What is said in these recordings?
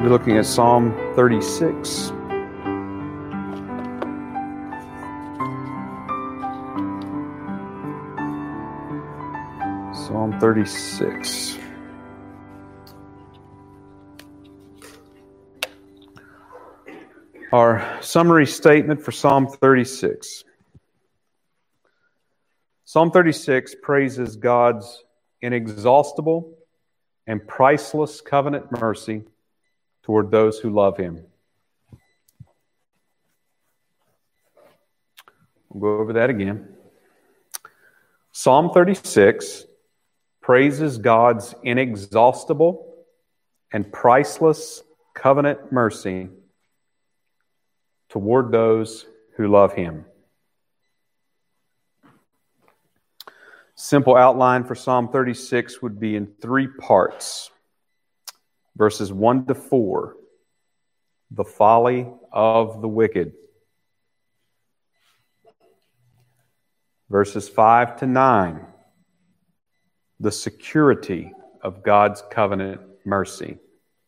We're looking at Psalm 36. Psalm 36. Our summary statement for Psalm 36. Psalm 36 praises God's inexhaustible and priceless covenant mercy toward those who love Him. We'll go over that again. Psalm 36 praises God's inexhaustible and priceless covenant mercy toward those who love Him. Simple outline for Psalm 36 would be in three parts. Verses 1 to 4, the folly of the wicked. Verses 5 to 9, the security of God's covenant mercy.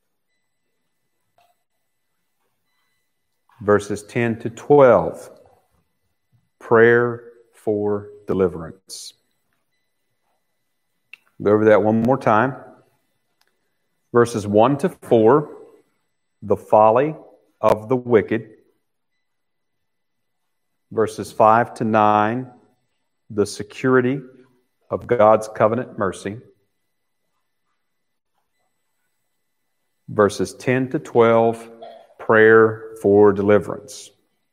Verses 10 to 12, prayer for deliverance. Go over that one more time. Verses 1 to 4, the folly of the wicked. Verses 5 to 9, the security of God's covenant mercy. Verses 10 to 12, prayer for deliverance.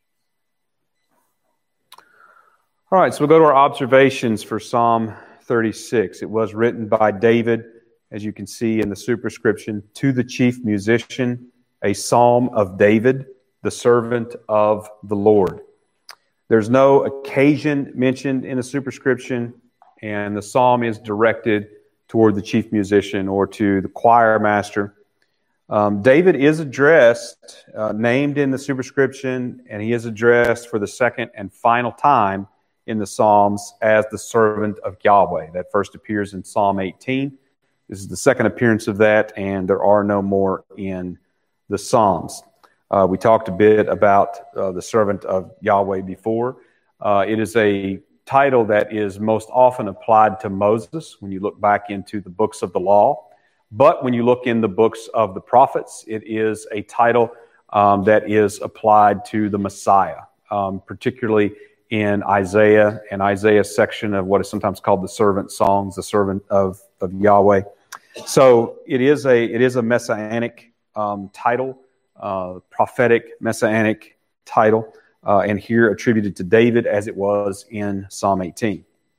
All right, so we'll go to our observations for Psalm 36. It was written by David, as you can see in the superscription, to the chief musician, a psalm of David, the servant of the Lord. There's no occasion mentioned in the superscription, and the psalm is directed toward the chief musician or to the choir master. David is addressed, named in the superscription, and he is addressed for the second and final time in the Psalms as the servant of Yahweh. That first appears in Psalm 18. This is the second appearance of that, and there are no more in the Psalms. We talked a bit about the servant of Yahweh before. It is a title that is most often applied to Moses when you look back into the books of the law. But when you look in the books of the prophets, it is a title that is applied to the Messiah, particularly in Isaiah and Isaiah's section of what is sometimes called the servant songs, the servant of Yahweh. So it is a messianic title, prophetic messianic title, and here attributed to David as it was in Psalm 18.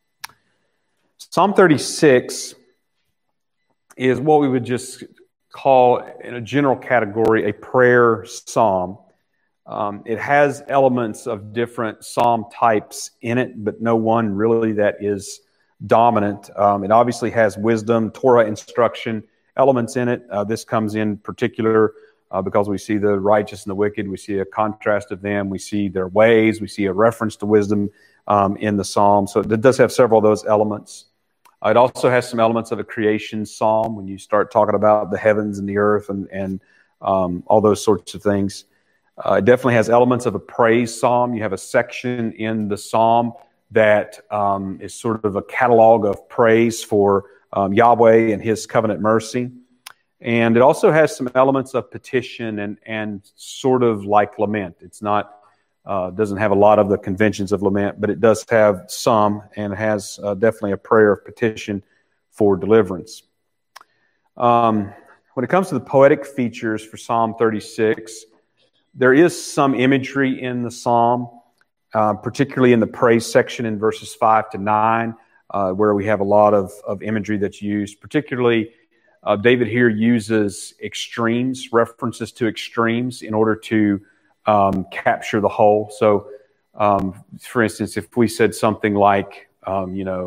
Psalm 36 is what we would just call, in a general category, a prayer psalm. It has elements of different psalm types in it, but no one really that is dominant. It obviously has wisdom, Torah instruction elements in it. This comes in particular because we see the righteous and the wicked. We see a contrast of them. We see their ways. We see a reference to wisdom in the psalm. So it does have several of those elements. It also has some elements of a creation psalm when you start talking about the heavens and the earth and all those sorts of things. It definitely has elements of a praise psalm. You have a section in the psalm that is sort of a catalog of praise for Yahweh and His covenant mercy. And it also has some elements of petition and sort of like lament. It's not, doesn't have a lot of the conventions of lament, but it does have some, and it has definitely a prayer of petition for deliverance. When it comes to the poetic features for Psalm 36, there is some imagery in the psalm, particularly in the praise section in verses 5 to 9, where we have a lot of imagery that's used. Particularly, David here uses extremes, references to extremes, in order to capture the whole. So, for instance, if we said something like, I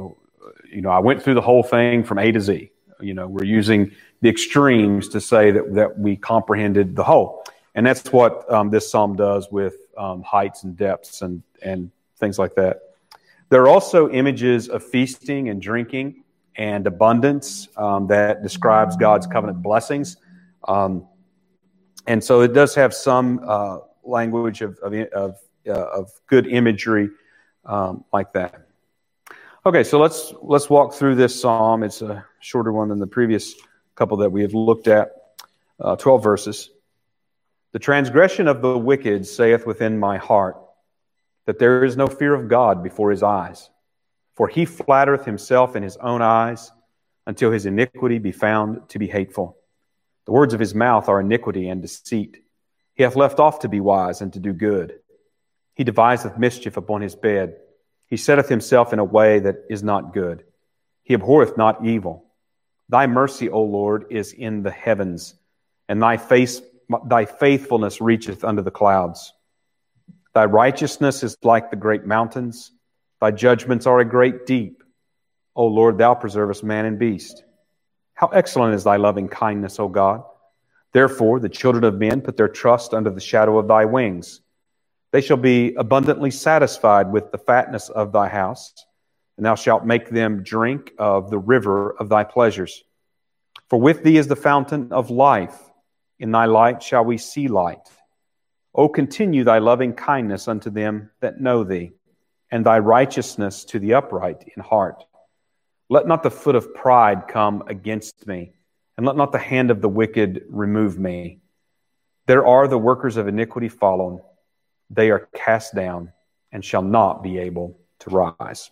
went through the whole thing from A to Z. We're using the extremes to say that we comprehended the whole. And that's what this psalm does with heights and depths and things like that. There are also images of feasting and drinking and abundance that describes God's covenant blessings. And so it does have some language of good imagery like that. Okay, so let's walk through this psalm. It's a shorter one than the previous couple that we have looked at, 12 verses. The transgression of the wicked saith within my heart, that there is no fear of God before his eyes. For he flattereth himself in his own eyes, until his iniquity be found to be hateful. The words of his mouth are iniquity and deceit. He hath left off to be wise and to do good. He deviseth mischief upon his bed. He setteth himself in a way that is not good. He abhorreth not evil. Thy mercy, O Lord, is in the heavens, and thy faithfulness reacheth unto the clouds. Thy righteousness is like the great mountains. Thy judgments are a great deep. O Lord, thou preservest man and beast. How excellent is thy loving kindness, O God! Therefore the children of men put their trust under the shadow of thy wings. They shall be abundantly satisfied with the fatness of thy house, and thou shalt make them drink of the river of thy pleasures. For with thee is the fountain of life. In thy light shall we see light. O continue thy loving kindness unto them that know thee, and thy righteousness to the upright in heart. Let not the foot of pride come against me, and let not the hand of the wicked remove me. There are the workers of iniquity fallen. They are cast down and shall not be able to rise.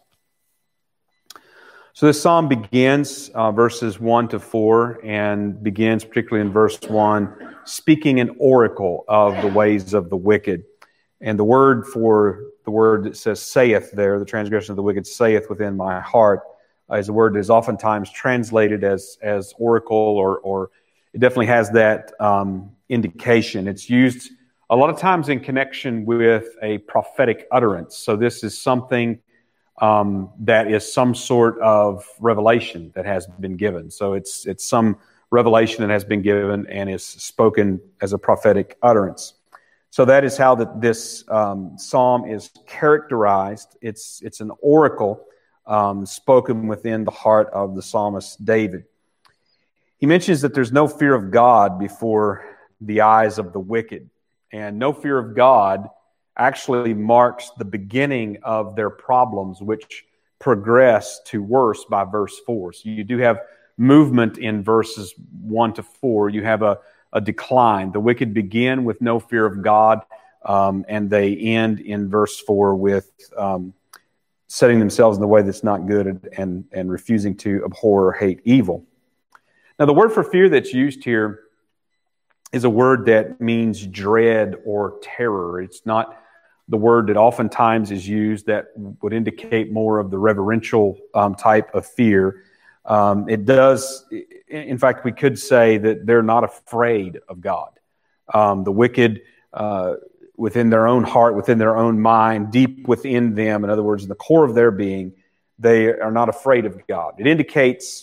So this psalm begins verses 1 to 4 and begins particularly in verse 1, speaking an oracle of the ways of the wicked. And the word that says saith there, the transgression of the wicked saith within my heart, is a word that is oftentimes translated as oracle, or it definitely has that indication. It's used a lot of times in connection with a prophetic utterance. So this is something that is some sort of revelation that has been given. So it's some revelation that has been given and is spoken as a prophetic utterance. So that is how this psalm is characterized. It's an oracle spoken within the heart of the psalmist David. He mentions that there's no fear of God before the eyes of the wicked. And no fear of God actually marks the beginning of their problems, which progress to worse by verse 4. So you do have movement in verses 1 to 4. You have a decline. The wicked begin with no fear of God, and they end in verse 4 with setting themselves in the way that's not good and refusing to abhor or hate evil. Now, the word for fear that's used here is a word that means dread or terror. It's not the word that oftentimes is used that would indicate more of the reverential type of fear. It does, in fact, we could say that they're not afraid of God. The wicked, within their own heart, within their own mind, deep within them, in other words, in the core of their being, they are not afraid of God. It indicates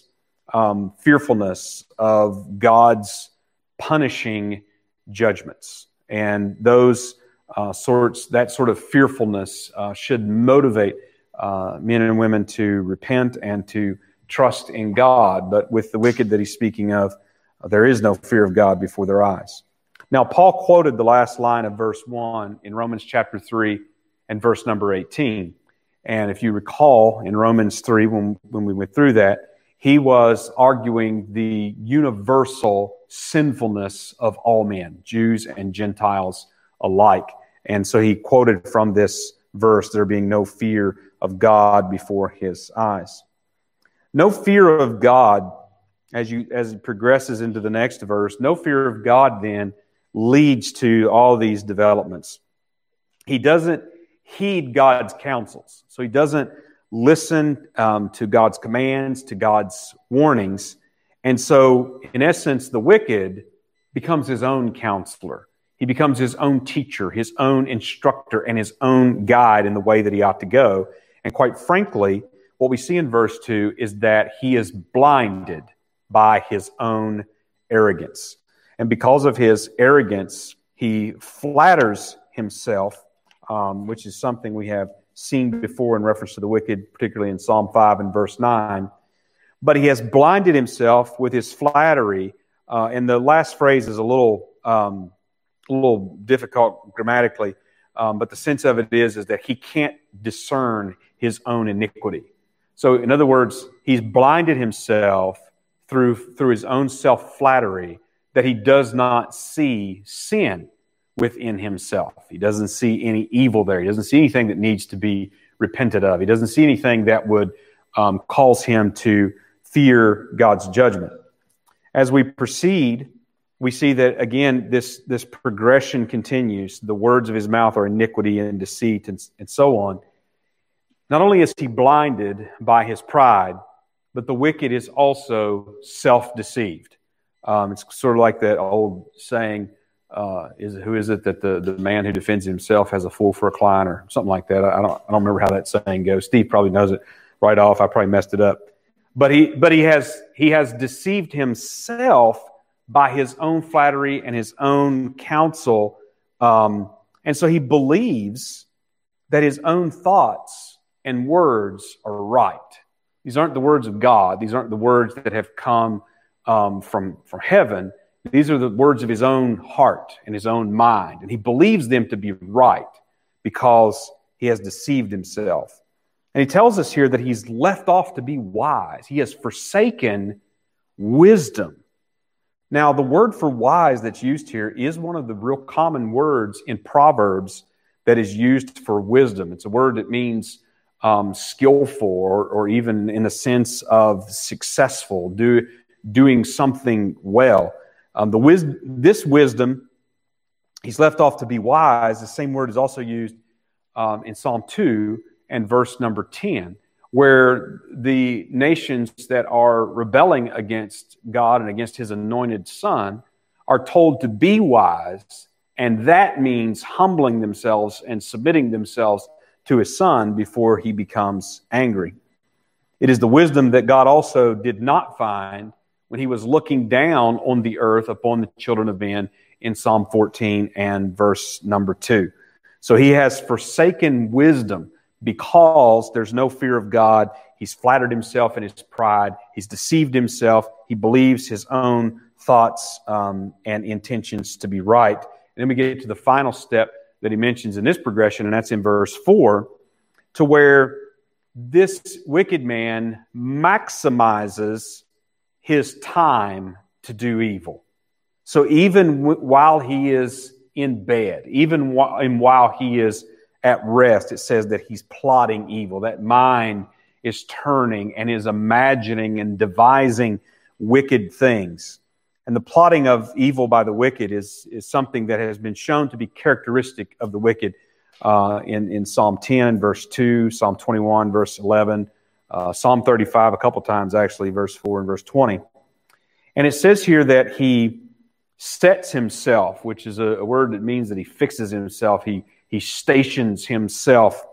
fearfulness of God's punishing judgments. And those that sort of fearfulness should motivate men and women to repent and to trust in God. But with the wicked that he's speaking of, there is no fear of God before their eyes. Now, Paul quoted the last line of verse 1 in Romans chapter 3 and verse number 18. And if you recall, in Romans 3, when we went through that, he was arguing the universal sinfulness of all men, Jews and Gentiles alike. And so he quoted from this verse, there being no fear of God before his eyes. No fear of God, as it progresses into the next verse, no fear of God then leads to all these developments. He doesn't heed God's counsels. So he doesn't listen to God's commands, to God's warnings. And so, in essence, the wicked becomes his own counselor. He becomes his own teacher, his own instructor, and his own guide in the way that he ought to go. And quite frankly, what we see in verse 2 is that he is blinded by his own arrogance. And because of his arrogance, he flatters himself, which is something we have seen before in reference to the wicked, particularly in Psalm 5 and verse 9. But he has blinded himself with his flattery. And the last phrase is a little little difficult grammatically, but the sense of it is that he can't discern his own iniquity. So in other words, he's blinded himself through his own self-flattery that he does not see sin within himself. He doesn't see any evil there. He doesn't see anything that needs to be repented of. He doesn't see anything that would cause him to fear God's judgment. As we proceed, we see that, again, this progression continues. The words of his mouth are iniquity and deceit and so on. Not only is he blinded by his pride, but the wicked is also self-deceived. It's sort of like that old saying, who is it that the man who defends himself has a fool for a client, something like that. I don't remember how that saying goes. Steve probably knows it right off. I probably messed it up. But he has deceived himself by his own flattery and his own counsel. And so he believes that his own thoughts and words are right. These aren't the words of God. These aren't the words that have come from heaven. These are the words of his own heart and his own mind. And he believes them to be right because he has deceived himself. And he tells us here that he's left off to be wise. He has forsaken wisdom. Now, the word for wise that's used here is one of the real common words in Proverbs that is used for wisdom. It's a word that means skillful or even in a sense of successful, doing something well. This wisdom, he's left off to be wise. The same word is also used in Psalm 2 and verse number 10, where the nations that are rebelling against God and against his anointed son are told to be wise, and that means humbling themselves and submitting themselves to his son before he becomes angry. It is the wisdom that God also did not find when he was looking down on the earth upon the children of men in Psalm 14 and verse number 2. So he has forsaken wisdom because there's no fear of God. He's flattered himself in his pride. He's deceived himself. He believes his own thoughts and intentions to be right. And then we get to the final step that he mentions in this progression, and that's in verse 4, to where this wicked man maximizes his time to do evil. So even while he is in bed, even while he is at rest, it says that he's plotting evil. That mind is turning and is imagining and devising wicked things. And the plotting of evil by the wicked is something that has been shown to be characteristic of the wicked in Psalm 10, verse 2, Psalm 21, verse 11, Psalm 35 a couple times, actually, verse 4 and verse 20. And it says here that he sets himself, which is a word that means that he fixes himself. He stations himself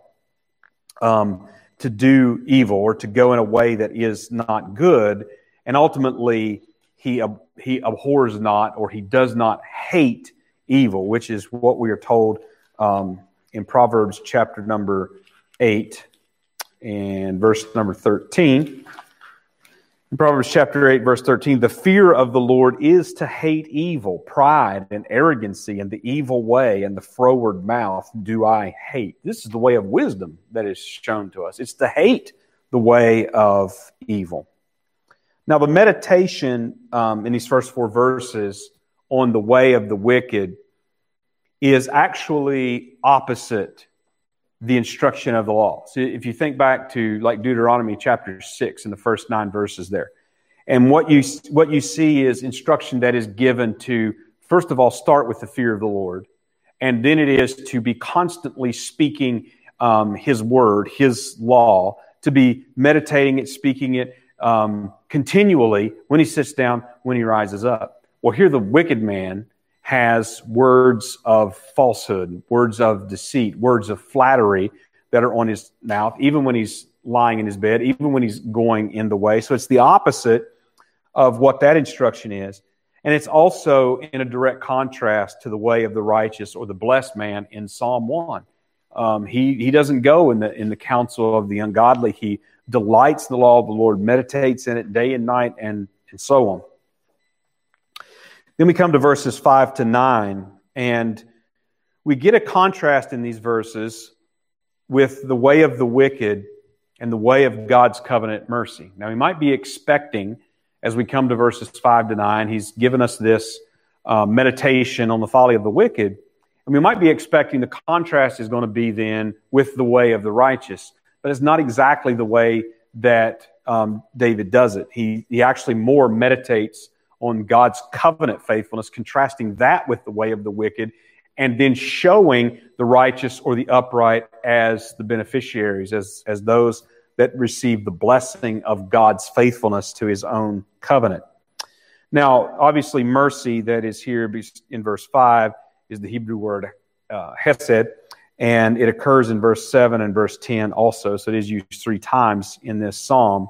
to do evil or to go in a way that is not good. And ultimately, he abhors not, or he does not hate evil, which is what we are told in Proverbs chapter number 8 and verse number 13. In Proverbs chapter 8, verse 13, the fear of the Lord is to hate evil, pride and arrogancy and the evil way and the froward mouth do I hate. This is the way of wisdom that is shown to us. It's to hate the way of evil. Now, the meditation in these first 4 verses on the way of the wicked is actually opposite the instruction of the law. So if you think back to like Deuteronomy chapter 6 in the first 9 verses there, and what you see is instruction that is given to, first of all, start with the fear of the Lord, and then it is to be constantly speaking his word, his law, to be meditating it, speaking it continually when he sits down, when he rises up. Well, here the wicked man has words of falsehood, words of deceit, words of flattery that are on his mouth, even when he's lying in his bed, even when he's going in the way. So it's the opposite of what that instruction is. And it's also in a direct contrast to the way of the righteous or the blessed man in Psalm 1. He doesn't go in the counsel of the ungodly. He delights in the law of the Lord, meditates in it day and night, and so on. Then we come to verses 5 to 9, And we get a contrast in these verses with the way of the wicked and the way of God's covenant mercy. Now, we might be expecting, as we come to verses 5 to 9, he's given us this meditation on the folly of the wicked. And we might be expecting the contrast is going to be then with the way of the righteous. But it's not exactly the way that David does it. He actually more meditates on God's covenant faithfulness, contrasting that with the way of the wicked, and then showing the righteous or the upright as the beneficiaries, as those that receive the blessing of God's faithfulness to his own covenant. Now, obviously, mercy that is here in verse 5 is the Hebrew word hesed, and it occurs in verse 7 and verse 10 also, so it is used 3 times in this psalm.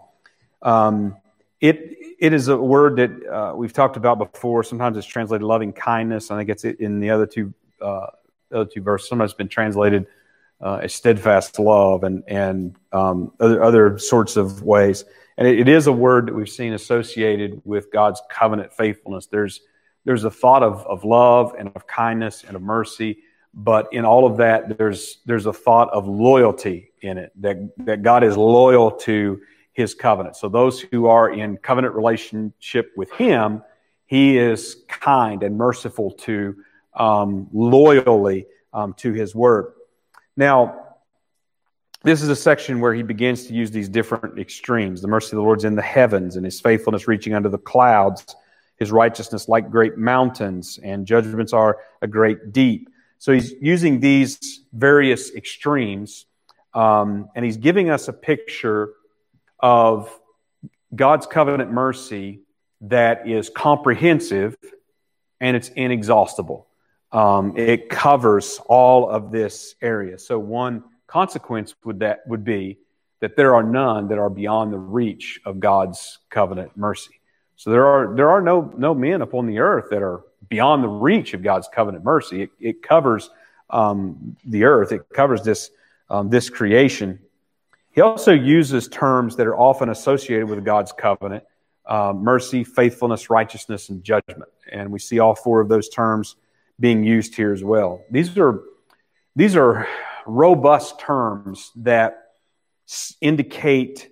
It is a word that we've talked about before. Sometimes it's translated loving kindness. I think it's in the other two verses. Sometimes it's been translated as steadfast love and other sorts of ways. And it is a word that we've seen associated with God's covenant faithfulness. There's a thought of love and of kindness and of mercy, but in all of that, there's a thought of loyalty in it, that God is loyal to his covenant. So those who are in covenant relationship with him, he is kind and merciful to, loyally to his word. Now, this is a section where he begins to use these different extremes. The mercy of the Lord's in the heavens, and his faithfulness reaching under the clouds, his righteousness like great mountains, and judgments are a great deep. So he's using these various extremes, and he's giving us a picture of God's covenant mercy that is comprehensive and it's inexhaustible. It covers all of this area. So one consequence would be that there are none that are beyond the reach of God's covenant mercy. So there are no men upon the earth that are beyond the reach of God's covenant mercy. It covers the earth. It covers this creation. He also uses terms that are often associated with God's covenant: mercy, faithfulness, righteousness, and judgment. And we see all 4 of those terms being used here as well. These are robust terms that indicate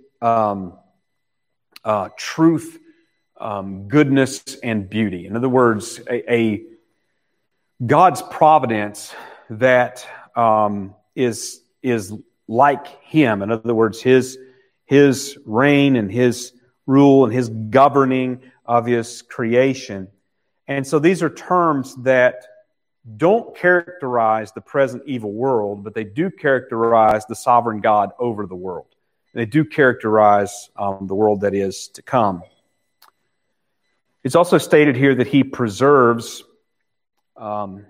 truth, goodness, and beauty. In other words, a God's providence that is like him. In other words, his reign and his rule and his governing of his creation. And so these are terms that don't characterize the present evil world, but they do characterize the sovereign God over the world. They do characterize the world that is to come. It's also stated here that he preserves man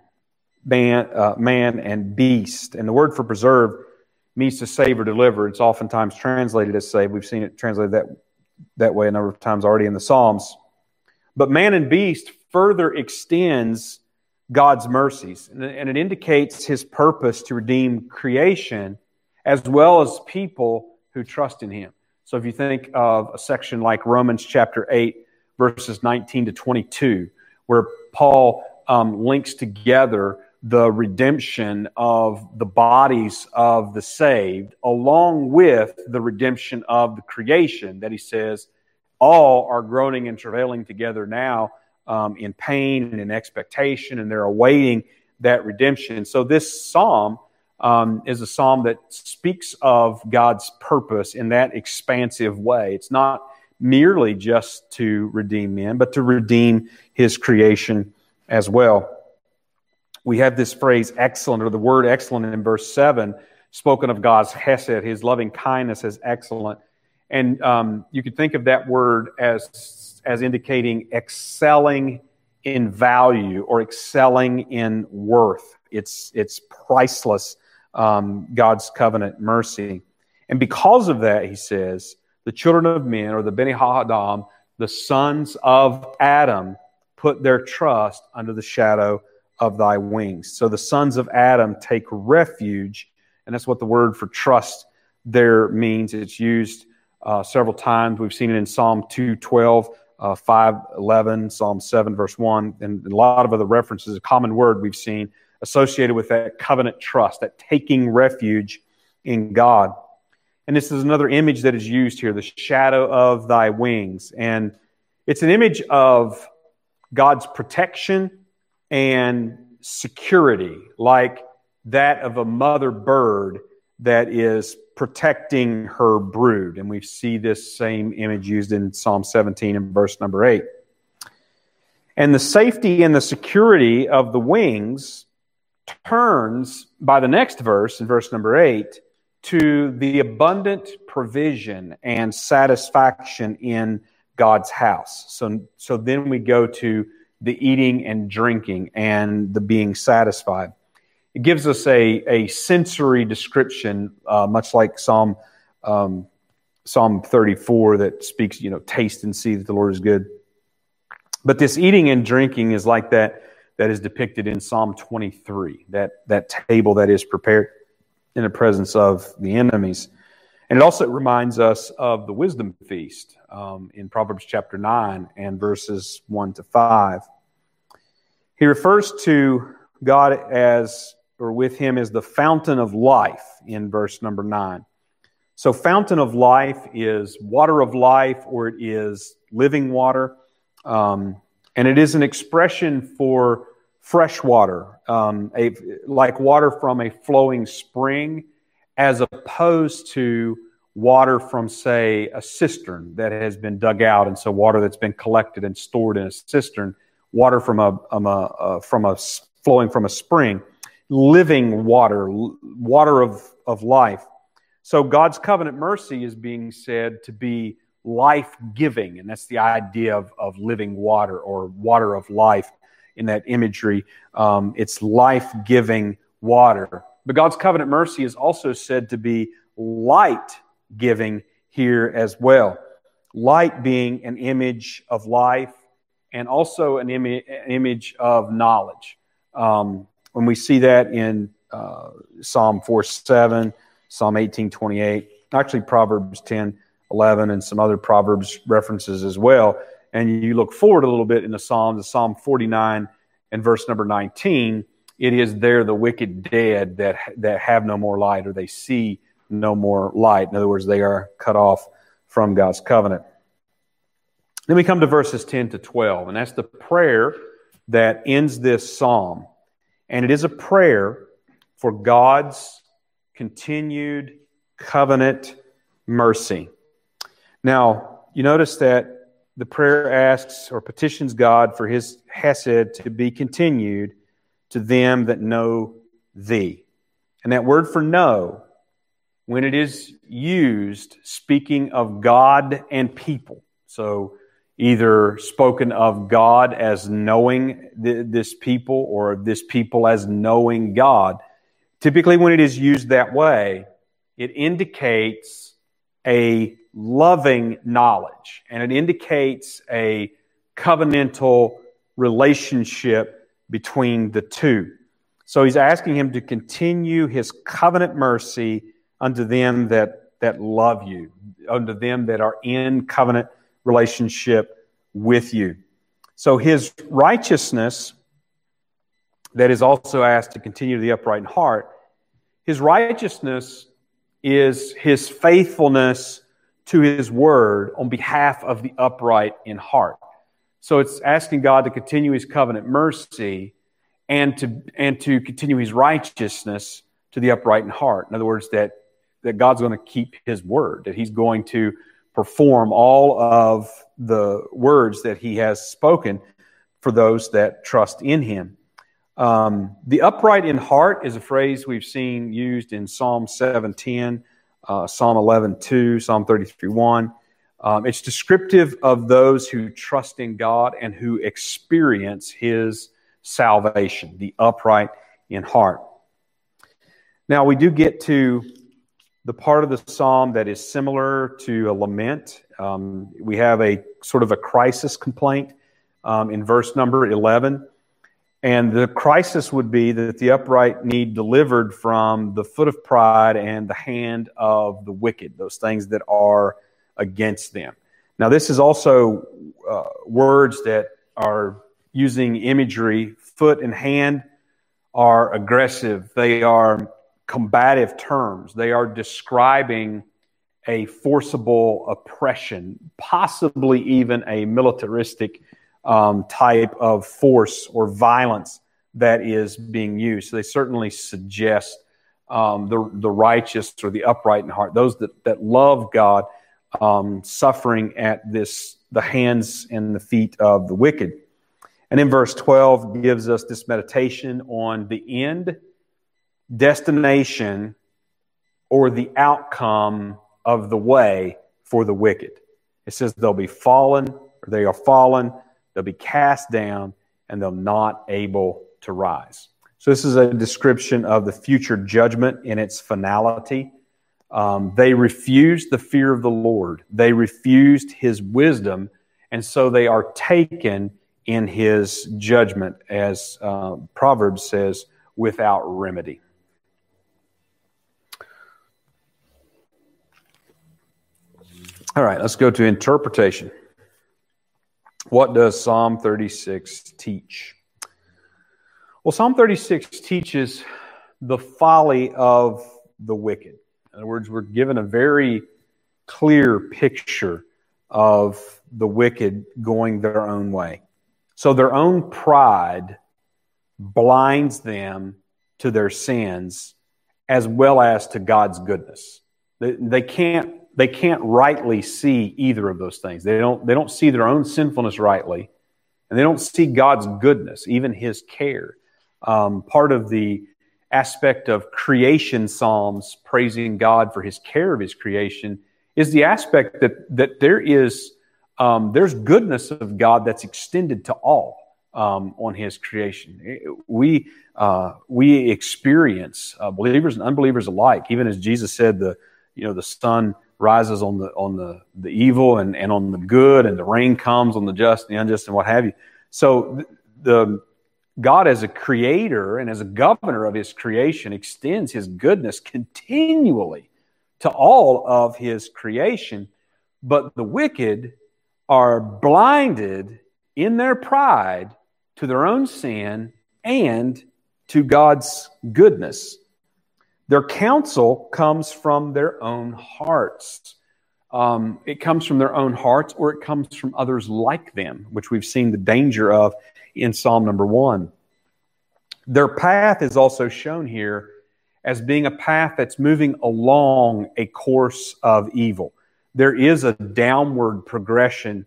and beast. And the word for preserve means to save or deliver. It's oftentimes translated as save. We've seen it translated that way a number of times already in the Psalms. But man and beast further extends God's mercies, and it indicates his purpose to redeem creation as well as people who trust in him. So if you think of a section like Romans chapter 8, verses 19 to 22, where Paul links together the redemption of the bodies of the saved along with the redemption of the creation, that he says all are groaning and travailing together now in pain and in expectation, and they're awaiting that redemption. So this psalm is a psalm that speaks of God's purpose in that expansive way. It's not merely just to redeem men, but to redeem his creation as well. We have this phrase excellent, or the word excellent in verse 7, spoken of God's hesed, his loving kindness as excellent. And you could think of that word as indicating excelling in value or excelling in worth. It's priceless, God's covenant mercy. And because of that, he says, the children of men, or the Beni Ha'adam, the sons of Adam, put their trust under the shadow of thy wings. So the sons of Adam take refuge, and that's what the word for trust there means. It's used several times. We've seen it in Psalm 2:12 5:11, Psalm 7, verse 1, and a lot of other references, a common word we've seen associated with that covenant trust, that taking refuge in God. And this is another image that is used here, the shadow of thy wings. And it's an image of God's protection and security, like that of a mother bird that is protecting her brood. And we see this same image used in Psalm 17 and verse number 8. And the safety and the security of the wings turns by the next verse, in verse number 8, to the abundant provision and satisfaction in God's house. So then we go to the eating and drinking and the being satisfied. It gives us a sensory description, much like Psalm 34 that speaks, taste and see that the Lord is good. But this eating and drinking is like that is depicted in Psalm 23, that table that is prepared in the presence of the enemies. And it also reminds us of the wisdom feast in Proverbs chapter 9 and verses 1 to 5. He refers to God with him as the fountain of life in verse number 9. So fountain of life is water of life, or it is living water. And it is an expression for fresh water, like water from a flowing spring, as opposed to water from, say, a cistern that has been dug out, and so water that's been collected and stored in a cistern, water flowing from a spring, living water, water of life. So God's covenant mercy is being said to be life-giving, and that's the idea of living water or water of life in that imagery. It's life-giving water. But God's covenant mercy is also said to be light-giving here as well. Light being an image of life and also an image of knowledge. When we see that in Psalm 4:7, Psalm 18:28, actually Proverbs 10:11, and some other Proverbs references as well. And you look forward a little bit in the Psalm 49 and verse number 19, it is there the wicked dead that have no more light, or they see no more light. In other words, they are cut off from God's covenant. Then we come to verses 10 to 12, and that's the prayer that ends this psalm. And it is a prayer for God's continued covenant mercy. Now, you notice that the prayer asks or petitions God for his hesed to be continued to them that know thee. And that word for know, when it is used speaking of God and people, so either spoken of God as knowing this people or this people as knowing God, typically when it is used that way, it indicates a loving knowledge, and it indicates a covenantal relationship between the two. So he's asking him to continue his covenant mercy unto them that love you, unto them that are in covenant relationship with you. So his righteousness that is also asked to continue the upright in heart, his righteousness is his faithfulness to his word on behalf of the upright in heart. So it's asking God to continue his covenant mercy and to continue his righteousness to the upright in heart. In other words, that God's going to keep his word, that he's going to perform all of the words that he has spoken for those that trust in him. The upright in heart is a phrase we've seen used in Psalm 7:10, Psalm 11:2, Psalm 33:1. It's descriptive of those who trust in God and who experience his salvation, the upright in heart. Now, we do get to the part of the psalm that is similar to a lament. We have a sort of a crisis complaint in verse number 11. And the crisis would be that the upright need delivered from the foot of pride and the hand of the wicked, those things that are against them. Now, this is also words that are using imagery. Foot and hand are aggressive. They are combative terms. They are describing a forcible oppression, possibly even a militaristic type of force or violence that is being used. So they certainly suggest the righteous or the upright in heart, those that love God, suffering at the hands and the feet of the wicked. And in verse 12 gives us this meditation on the end, destination, or the outcome of the way for the wicked. It says they'll be fallen, or they are fallen, they'll be cast down, and they'll not able to rise. So this is a description of the future judgment in its finality. They refused the fear of the Lord. They refused His wisdom, and so they are taken in His judgment, as Proverbs says, without remedy. All right, let's go to interpretation. What does Psalm 36 teach? Well, Psalm 36 teaches the folly of the wicked. In other words, we're given a very clear picture of the wicked going their own way. So their own pride blinds them to their sins as well as to God's goodness. They can't rightly see either of those things. They don't see their own sinfulness rightly, and they don't see God's goodness, even His care. Part of the aspect of creation psalms, praising God for His care of His creation, is the aspect that there's goodness of God that's extended to all on His creation. We experience, believers and unbelievers alike, even as Jesus said, the sun rises on the evil and on the good, and the rain comes on the just and the unjust and what have you. So the God, as a creator and as a governor of His creation, extends His goodness continually to all of His creation. But the wicked are blinded in their pride to their own sin and to God's goodness. Their counsel comes from their own hearts. It comes from their own hearts, or it comes from others like them, which we've seen the danger of in Psalm number 1. Their path is also shown here as being a path that's moving along a course of evil. There is a downward progression.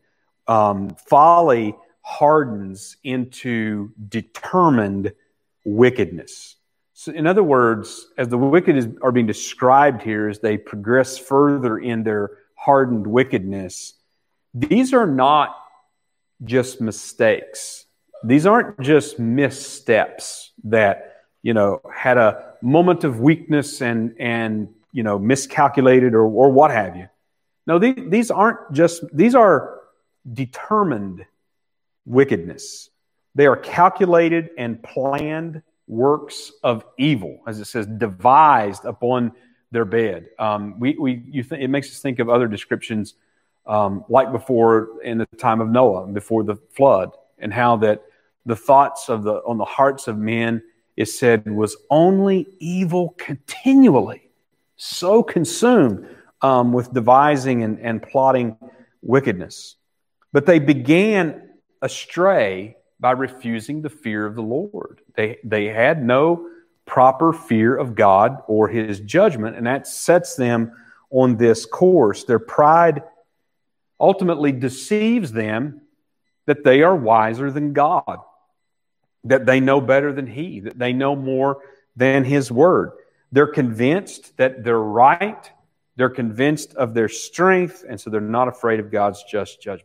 Folly hardens into determined wickedness. So in other words, as the wicked are being described here, as they progress further in their hardened wickedness, these are not just mistakes. These aren't just missteps that, had a moment of weakness and miscalculated or what have you. No, these are determined wickedness. They are calculated and planned works of evil, as it says, devised upon their bed. It makes us think of other descriptions, like before in the time of Noah, before the flood, and how that the thoughts on the hearts of men, it said, was only evil continually, so consumed with devising and plotting wickedness. But they began astray by refusing the fear of the Lord. They had no proper fear of God or His judgment, and that sets them on this course. Their pride ultimately deceives them that they are wiser than God, that they know better than He, that they know more than His Word. They're convinced that they're right. They're convinced of their strength, and so they're not afraid of God's just judgment.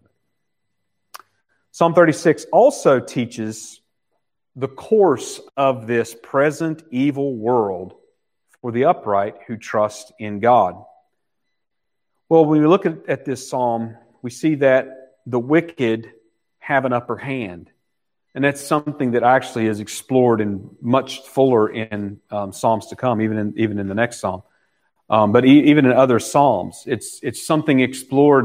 Psalm 36 also teaches the course of this present evil world for the upright who trust in God. Well, when we look at this psalm, we see that the wicked have an upper hand. And that's something that actually is explored in much fuller in psalms to come, even in the next psalm. But even in other psalms, it's something explored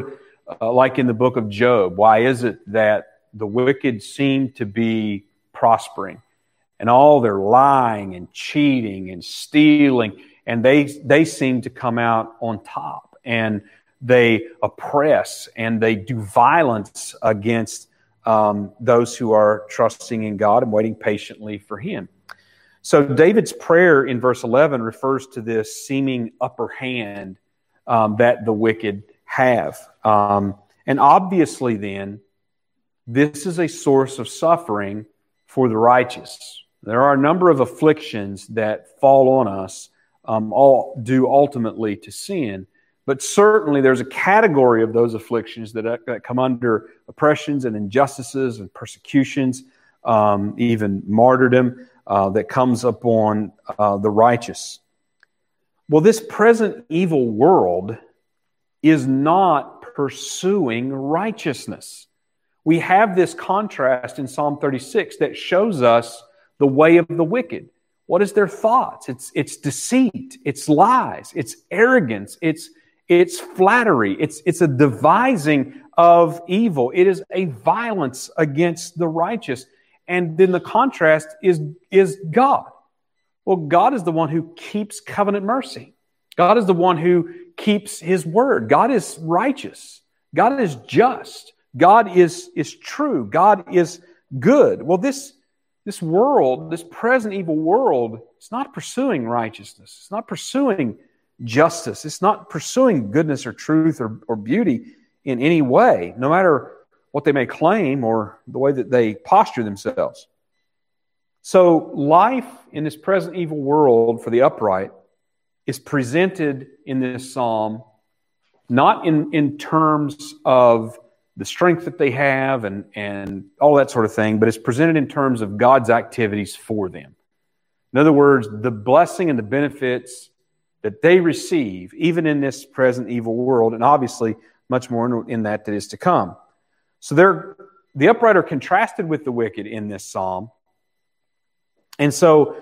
like in the book of Job, why is it that the wicked seem to be prospering? And all their lying and cheating and stealing, and they seem to come out on top. And they oppress and they do violence against those who are trusting in God and waiting patiently for Him. So David's prayer in verse 11 refers to this seeming upper hand that the wicked have. And obviously then, this is a source of suffering for the righteous. There are a number of afflictions that fall on us, all due ultimately to sin. But certainly there's a category of those afflictions that come under oppressions and injustices and persecutions, even martyrdom, that comes upon the righteous. Well, this present evil world is not pursuing righteousness. We have this contrast in Psalm 36 that shows us the way of the wicked. What is their thoughts? It's deceit, it's lies, it's arrogance, it's flattery, it's a devising of evil. It is a violence against the righteous. And then the contrast is God. Well, God is the one who keeps covenant mercy. God is the one who keeps His word. God is righteous. God is just. God is true. God is good. Well, this world, this present evil world, it's not pursuing righteousness. It's not pursuing justice. It's not pursuing goodness or truth or beauty in any way, no matter what they may claim or the way that they posture themselves. So life in this present evil world for the upright is presented in this psalm not in terms of the strength that they have and all that sort of thing, but it's presented in terms of God's activities for them. In other words, the blessing and the benefits that they receive, even in this present evil world, and obviously much more in that is to come. So the upright are contrasted with the wicked in this psalm. And so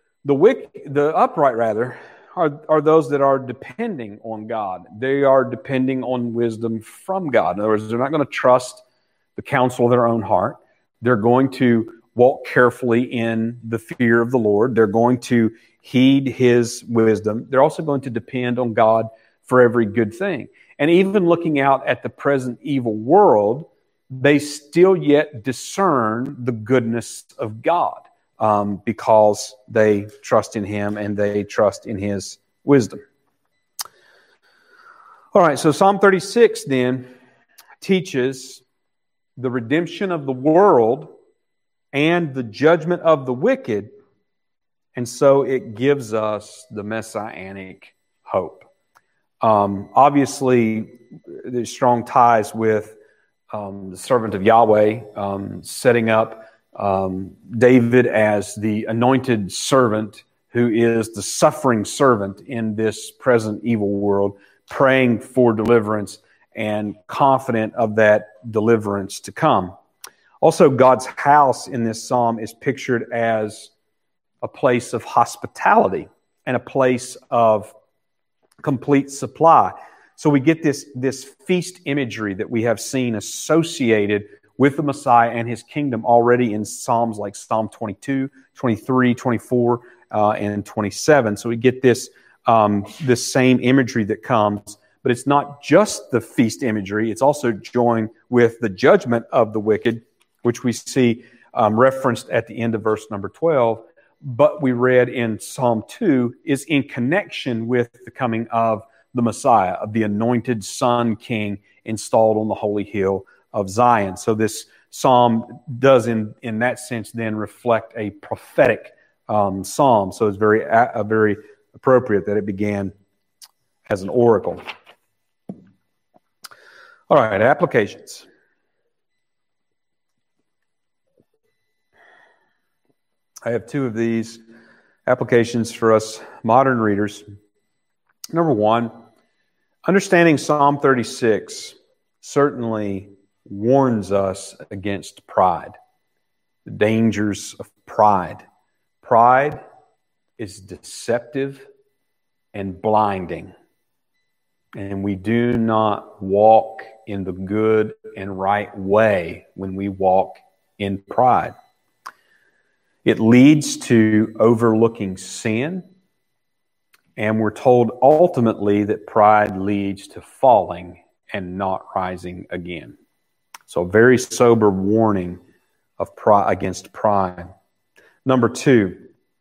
the upright rather are those that are depending on God. They are depending on wisdom from God. In other words, they're not going to trust the counsel of their own heart. They're going to walk carefully in the fear of the Lord. They're going to heed His wisdom. They're also going to depend on God for every good thing. And even looking out at the present evil world, they still yet discern the goodness of God. Because they trust in Him and they trust in His wisdom. All right, so Psalm 36 then teaches the redemption of the world and the judgment of the wicked, and so it gives us the messianic hope. Obviously, there's strong ties with the servant of Yahweh setting up David as the anointed servant who is the suffering servant in this present evil world, praying for deliverance and confident of that deliverance to come. Also, God's house in this psalm is pictured as a place of hospitality and a place of complete supply. So we get this feast imagery that we have seen associated with the Messiah and His kingdom already in Psalms like Psalm 22, 23, 24, and 27. So we get this same imagery that comes, but it's not just the feast imagery. It's also joined with the judgment of the wicked, which we see referenced at the end of verse number 12, but we read in Psalm 2 is in connection with the coming of the Messiah, of the anointed Son King installed on the holy hill of Zion. So this psalm does in that sense then reflect a prophetic psalm. So it's very appropriate that it began as an oracle. All right, applications. I have two of these applications for us modern readers. Number one, understanding Psalm 36 certainly warns us against pride, the dangers of pride. Pride is deceptive and blinding. And we do not walk in the good and right way when we walk in pride. It leads to overlooking sin, and we're told ultimately that pride leads to falling and not rising again. So a very sober warning of against pride. Number 2,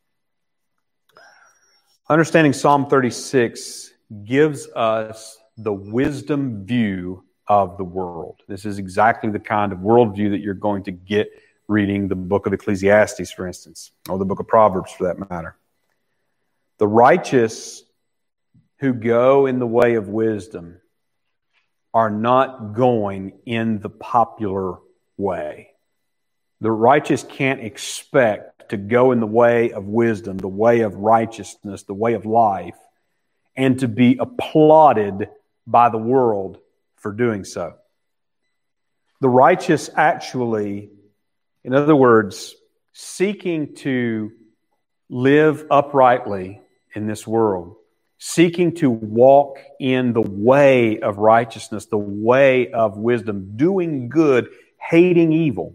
understanding Psalm 36 gives us the wisdom view of the world. This is exactly the kind of worldview that you're going to get reading the book of Ecclesiastes, for instance, or the book of Proverbs, for that matter. The righteous who go in the way of wisdom are not going in the popular way. The righteous can't expect to go in the way of wisdom, the way of righteousness, the way of life, and to be applauded by the world for doing so. The righteous actually, in other words, seeking to live uprightly in this world, seeking to walk in the way of righteousness, the way of wisdom, doing good, hating evil,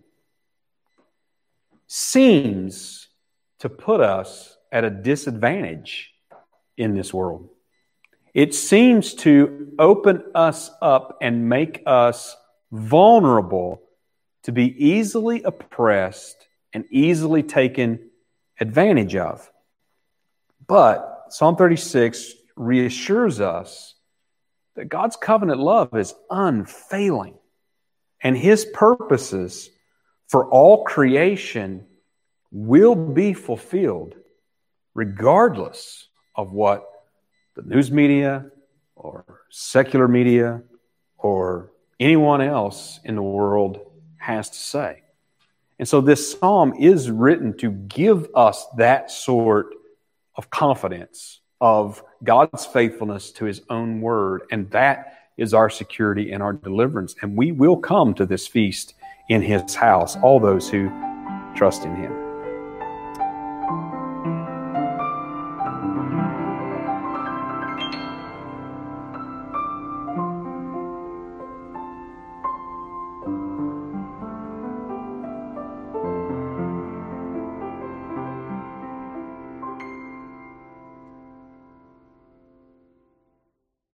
seems to put us at a disadvantage in this world. It seems to open us up and make us vulnerable to be easily oppressed and easily taken advantage of. But Psalm 36 reassures us that God's covenant love is unfailing, and His purposes for all creation will be fulfilled regardless of what the news media or secular media or anyone else in the world has to say. And so this psalm is written to give us that sort of confidence of God's faithfulness to His own word, and that is our security and our deliverance. And we will come to this feast in His house, all those who trust in Him.